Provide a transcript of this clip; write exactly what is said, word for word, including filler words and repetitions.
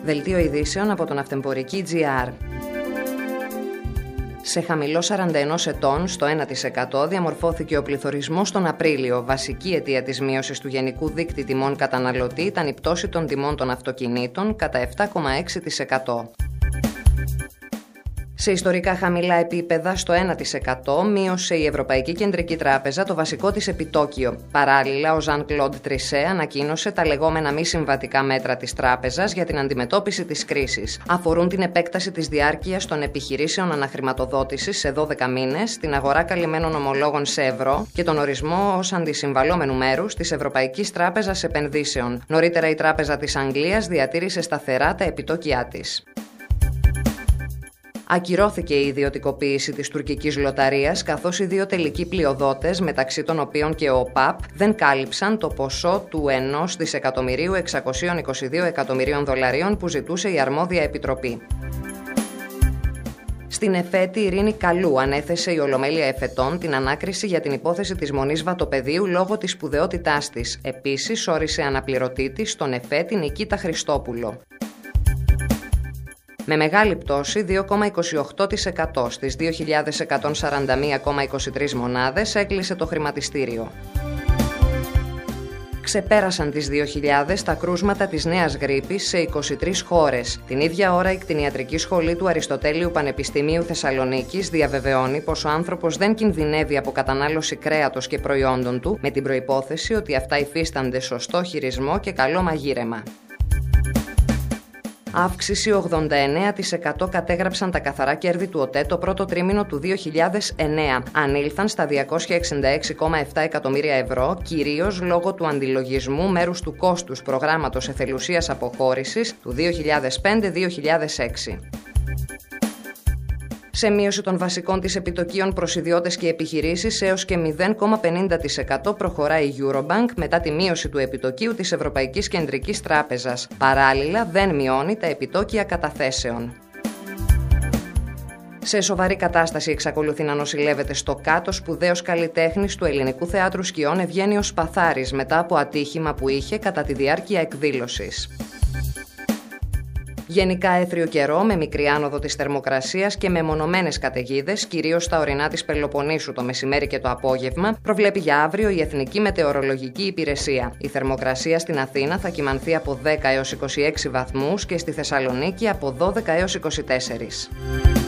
Δελτίο ειδήσεων από τον Ναυτεμπορική τζι αρ. Σε χαμηλό σαράντα ένα ετών, στο ένα τοις εκατό, διαμορφώθηκε ο πληθωρισμός τον Απρίλιο. Βασική αιτία της μείωσης του γενικού δείκτη τιμών καταναλωτή ήταν η πτώση των τιμών των αυτοκινήτων κατά επτά κόμμα έξι τοις εκατό. Σε ιστορικά χαμηλά επίπεδα, στο ένα τοις εκατό, μείωσε η Ευρωπαϊκή Κεντρική Τράπεζα το βασικό της επιτόκιο. Παράλληλα, ο Jean-Claude Trichet ανακοίνωσε τα λεγόμενα μη συμβατικά μέτρα της τράπεζας για την αντιμετώπιση της κρίσης. Αφορούν την επέκταση της διάρκειας των επιχειρήσεων αναχρηματοδότησης σε δώδεκα μήνες, την αγορά καλυμμένων ομολόγων σε ευρώ και τον ορισμό ως αντισυμβαλόμενου μέρους της Ευρωπαϊκής Τράπεζας Επενδύσεων. Νωρίτερα, η Τράπεζα της Αγγλίας διατήρησε σταθερά τα επιτόκια της. Ακυρώθηκε η ιδιωτικοποίηση της τουρκικής λοταρίας, καθώς οι δύο τελικοί πλειοδότες, μεταξύ των οποίων και ο ΟΠΑΠ, δεν κάλυψαν το ποσό του ενός δισεκατομμυρίου εξακόσια είκοσι δύο εκατομμυρίων δολαρίων που ζητούσε η αρμόδια επιτροπή. Στην ΕΦΕΤ, η Ειρήνη Καλού ανέθεσε η Ολομέλεια Εφετών την ανάκριση για την υπόθεση της Μονής Βατοπεδίου λόγω της σπουδαιότητάς της. Επίσης, όρισε αναπληρωτή της στον ΕΦΕΤ την Νικήτα Χριστόπουλο. Με μεγάλη πτώση δύο κόμμα είκοσι οκτώ τοις εκατό στις δύο χιλιάδες εκατόν σαράντα ένα κόμμα είκοσι τρεις μονάδες έκλεισε το χρηματιστήριο. Ξεπέρασαν τις δύο χιλιάδες τα κρούσματα της νέας γρίπης σε είκοσι τρεις χώρες. Την ίδια ώρα η κτηνιατρική σχολή του Αριστοτέλειου Πανεπιστημίου Θεσσαλονίκης διαβεβαιώνει πως ο άνθρωπος δεν κινδυνεύει από κατανάλωση κρέατος και προϊόντων του, με την προϋπόθεση ότι αυτά υφίστανται σωστό χειρισμό και καλό μαγείρεμα. Αύξηση ογδόντα εννέα τοις εκατό κατέγραψαν τα καθαρά κέρδη του ΟΤΕ το πρώτο τρίμηνο του δύο χιλιάδες εννέα. Ανήλθαν στα διακόσια εξήντα έξι κόμμα επτά εκατομμύρια ευρώ, κυρίως λόγω του αντιλογισμού μέρους του κόστους προγράμματος εθελουσίας αποχώρησης του δύο χιλιάδες πέντε δύο χιλιάδες έξι. Σε μείωση των βασικών της επιτοκίων προς ιδιώτες και επιχειρήσεις έως και μηδέν κόμμα πενήντα τοις εκατό προχωράει η Eurobank μετά τη μείωση του επιτοκίου της Ευρωπαϊκής Κεντρικής Τράπεζας. Παράλληλα, δεν μειώνει τα επιτόκια καταθέσεων. Σε σοβαρή κατάσταση εξακολουθεί να νοσηλεύεται στο ΚΑΤ σπουδαίος καλλιτέχνης του Ελληνικού Θεάτρου Σκιών Ευγένιος Σπαθάρης μετά από ατύχημα που είχε κατά τη διάρκεια εκδήλωσης. Γενικά έθριο καιρό με μικρή άνοδο της θερμοκρασίας και με μονομένες καταιγίδες, κυρίως στα ορεινά της Πελοποννήσου το μεσημέρι και το απόγευμα, προβλέπει για αύριο η Εθνική Μετεωρολογική Υπηρεσία. Η θερμοκρασία στην Αθήνα θα κυμανθεί από δέκα έως είκοσι έξι βαθμούς και στη Θεσσαλονίκη από δώδεκα έως είκοσι τέσσερα.